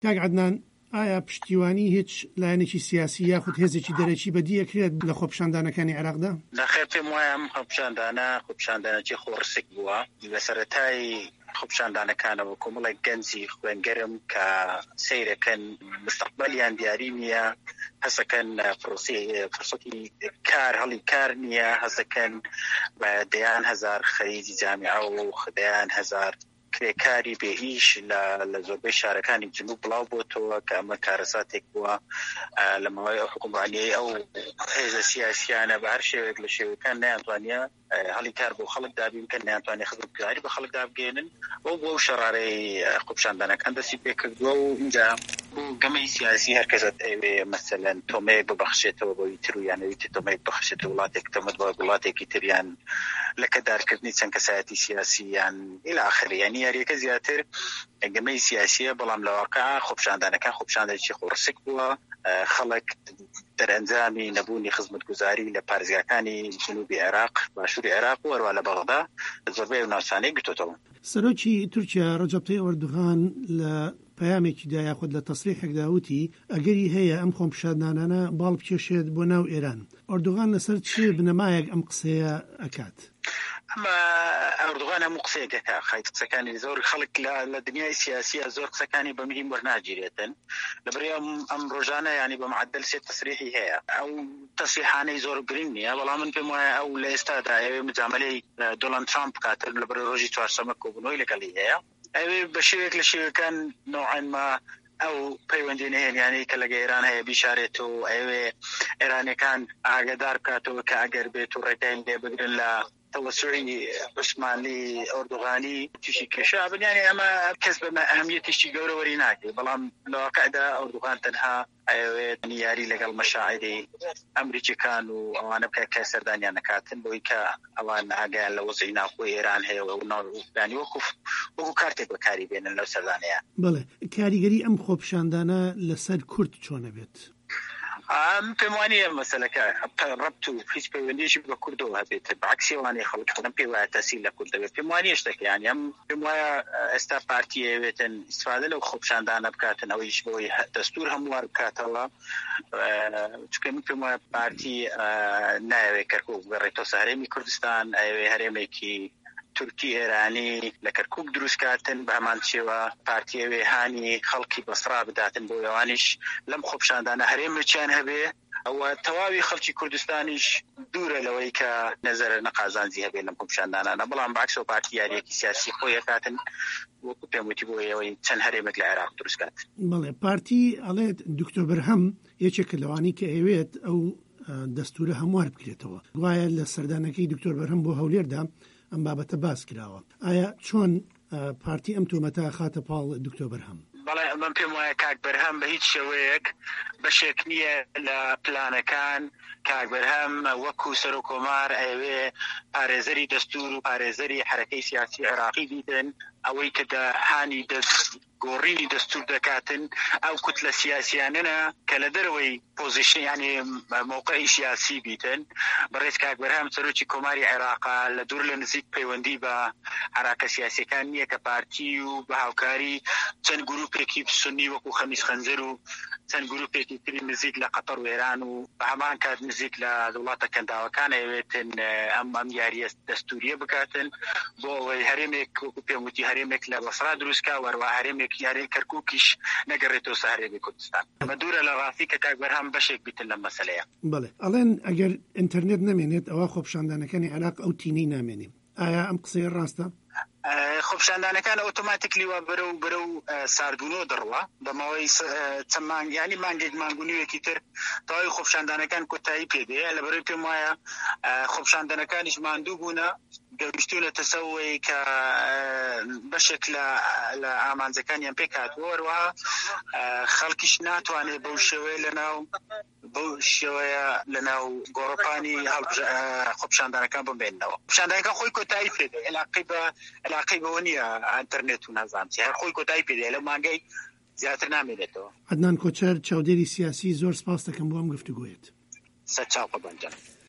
کاک عەدنان، ئایا پشتیوانی هیچ لایەنێکی سیاسی یاخود هێزێکی دەرەکی بەدیەکرێت لە خۆپیشاندانەکانی عێراقدا؟ نەخێر پێم وایە ئەم خۆپیشاندانەی خۆڕسک بووە لە سەرەتای خۆپیشاندانەکانەوە کۆمەڵێک گەنجی خوێنگەرم کە سەیرەکەن مستەقبەلیان دیاری نییە، هەسەکەن فرسەتی کار هەڵی کار نییە، هەسەکەن بە دەیان هەزار خەریجی جامیعە و دەیان هەزار کرێکاری بێهیش لە زۆربەی شارەکانی جنوب بڵاو بۆتەوە کە ئەمە کارەساتێک بووە لە ماوەی حکومڕانیەی ئەو هێزە سیاسیانە بە هەر شێوێک لە شێوەکان نەیانتوانیە هەڵی کار بۆ خەڵک دابین کە نەیانتوانێت خزمەتگوزاری بە خەڵک دابگێنن بۆ شەڕارەی خۆپیشاندانەکان دەستی پێکردووە و اینجا گەمەی سیاسی هەرکەسە ئەوێ مەسەلەن تۆمەیەک ببەخشێتەوە بۆی تر و یانەوێتی تۆمەیەک بەخشێتە وڵاتێک تۆمەت بە وڵاتێکی تریان لە کەدارکردنی چەند کەسایەتی سیاسی یان إلى آخره یعنی یاریەکە زیاتر گەمەی سیاسیە بەڵام لە واقع خۆپیشاندانەکان خۆپیشاندانێکی خۆڕسک بووە خەڵک دەرئەنجامی نەبوونی خزمەتگوزاری لە پارێزگاکانی جنوبی عێراق باشووری عێراق و هەروە لە بەغدا زۆربەی ناوچانەی گرتووەتەوە. سەرۆکی تورکیا ڕەجەب تەیب ئەردوغان لە پەیامێکیدا یاخود لە تەسریحێکدا وتی ئەگەری هەیە ئەم خۆپیشاندانانە باڵ بکێشێت بۆ ناو ئێران. ئەردوغان لەسەر چ بنەمایەک ئەم قسەیە ئەکات؟ ئەمە ئەردوغان هەموو قسەیەکەکە خەیت قسەکانی زۆر خەڵک لە دنیای سیاسیە زۆر قسەکانی بەمهیم وەرناگیرێتن لەبەرەوەی ئەم ڕۆژانە ینی بە معدل سێ تەسریحی هەیە ئەو تەسریحانەی زۆر گرنگ نییە بەڵام من پێم وایە ئەو لە ئێستادا ئەوێ مجاملەی دۆناڵد ترامپ بکاتن لەبەرەوەی ڕۆژی چوارشەممە کۆبوونەوەی لەگەڵی هەیە ئەوێ بە شێوێک لە شێوەکان نوعەن ما ئەو پەیوەندی نهێنیانەی کە لەگە ئێران هەیە بیشارێتەوە ئەوێ ئێرانیەکان ئاگادار بکاتەوە کە ئەگەر بێت و ڕێگای لێ بگرن لە توسعی عثمانی ئەردوغانی تیشی کێشا بنیانی ئەمە کەس بە ئەهەمیەتیشی گەورەوەری ناکرێت بەڵام لە واقعدا ئەردوغان تەنها ئەوێت یاری لەگەڵ مەشاعیری ئەمریکیەکان و ئەوانە بکە کە سەردانیان نەکاتن بۆی کە ئەوان ئاگایان لە وەزعی ناوخۆی ئێران هەیە و ناوانی وەکو کارتێک بەکاری بێنن لەو سەردانەیە. بەڵێ کاریگەری ئەم خۆپیشاندانە لەسەر کورد چۆنە بێت؟ پێم وانییە مەسەلەکە ڕەبت و هیچ پەیوەندیشی بە کوردەوە هەبێت بەعکسی ئەوانەی خەڵک پێ وایە تەسیل لە کورد دەبێت پێم وانییە شتێک یانی ئەم پێم وایە ئێستا پارتی ئەوێتن ئیسفادە لەو خۆپیشاندانە بکاتن ئەوەیش بۆی دەستور هەموار بکاتەوە چونکە من پێم وایە پارتی نایەوێت کەرکووک بگەڕێتەوە هەرێمی کوردستان ئەوێ هەرێمێکی تورکی ئێرانی لە کەرکووک دروستکاتن بە هەمان شێوە پارتیەوێ هانی خەڵکی بەسرا بداتن بۆ ئەوانیش لەم خۆپیشاندانە هەرێمێکیان هەبێ ئەوە تەواوی خەڵکی کوردستانیش دوورە لەوەی کە نەزەرە نەقازانجی هەبێ لەم خۆپیشاندانانە بەڵام بەعکسەوە پارتی یاریەکی سیاسی خۆی ئەکاتن وەکو پێم وتی بۆ ئەوەی چەند هەرێمێک لە عێراق دروستکات. بەڵێ پارتی ئەڵێت دکتۆر بەرهەم یەکێکە لەوانی کە ئەوێت ئەو دەستورە هەموار بکرێتەوە وایە لە سەردانەکەی دکتۆر بەرهەم بۆ هەولێردا ئەم بابەتە باس کراوە. ئایا چۆن پارتی ئەم تۆمەتە خاتە پاڵ دکتۆر بەرهەم؟ بەڵێ من پێم وایە کاک بەرهەم بە هیچ شێوەیەک بەشێک نییە لە پلانەکان کاک بەرهەم وەکو سەرۆکۆمار ئەوێ پارێزەری دەستور و پارێزەری حرەکەی سیاسی عێراقی دیدن ئەوەی کە هانی گۆڕینی دەستور دەکاتن ئەو کوتلە سیاسیانە کە لە دەرەوەی پۆزیشن ینی موقعی سیاسی بیتن بەڕێز کاک بەرهەم سەرۆکی کۆماری عێراقا لە دوور لە نزیک پەیوەندی بە حراکە سیاسیەکان نییە کە پارتی و بە هاوکاری چەند گروپێکی سنی وەکو خەمیس خەنزەر و چەند گروپێکی تری نزیک لە قەتەر و ئێران و بە هەمان کات نزیک لە وڵاتە کەنداوەکان ئەوێتن ئەم یاریە دەستوریە بکاتن بۆ ئەوەی هەرێمێک وەکو پێم وتی هەرێمێک لە بەسرا دروستکا وەروە هەرێمێک یاری کەرکووکیش نەگەڕێتەوە سەهرێمی کوردستان ئەمە دوورە لە ڕاستی کە کاک بەرهەم بەشێک بیتن لەم مەسەلەیە. بەڵێ ئەڵێن ئەگەر ئینتەرنێت نامێنێت ئەوە خۆپیشاندانەکانی عێراق ئەو تینەی نامێنێ ئایا ئەم قسەیە ڕاستە؟ خۆپیشاندانەکان ئۆتۆماتیکلی وا بەرەو ساردبوونەوە دەڕوە بەماوەی چەند مانگ ینی مانگێک مانگونیوێکی تر تەواوی خۆپیشاندانەکان کۆتایی پێدەیە لەبەرەوەی پێم وایە خۆپیشاندانەکانیش ماندوو بوونە گەیشتوونەتە سەوەی کە بەشێک لە ئامانجەکانیان پێکاتوە وەروەها خەڵکیش ناتوانێت بەو شێوەیە لەناو گۆڕەپانی خۆپیشاندانەکان بمێننەوە. خۆپیشاندانەکان خۆی کۆتایی پێدەیە علاقەی بەوە نییە ئینتەرنێت و نازانم هەر خۆی کۆتایی پێدەیە لە مانگەی زیاتر نامێنێتەوە. عەدنان کۆچەر چاودێری سیاسی زۆر سپاس دەکەم بۆ ئەم گفتوگۆیەت. سەرچاو قەبانجان.